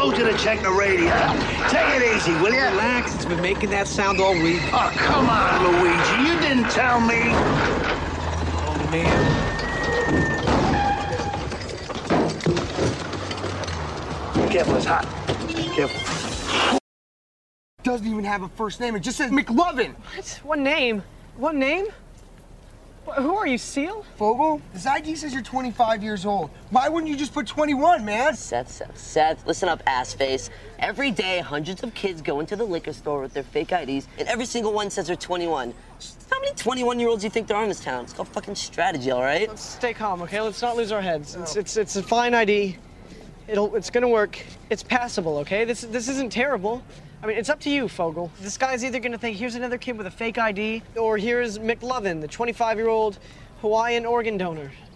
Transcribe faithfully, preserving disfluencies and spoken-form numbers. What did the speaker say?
told you to check the radio. Take it easy, will you? Relax, it's been making that sound all week. Oh, come on, Luigi. You didn't tell me. Oh, man. Careful, it's hot. Careful. Doesn't even have a first name. It just says McLovin. What? What name? What name? Wh who are you, Seal? Fogel, this I D says you're twenty-five years old. Why wouldn't you just put twenty-one, man? Seth, Seth, Seth, listen up, ass face. Every day, hundreds of kids go into the liquor store with their fake I Ds, and every single one says they're twenty-one. How many twenty-one-year-olds do you think there are in this town? It's called fucking strategy, all right? Let's stay calm, okay? Let's not lose our heads. It's it's it's a fine I D. It'll it's gonna work. It's passable, okay? This this isn't terrible. I mean, it's up to you, Fogel. This guy's either gonna think here's another kid with a fake I D, or here's McLovin, the twenty-five-year-old Hawaiian organ donor.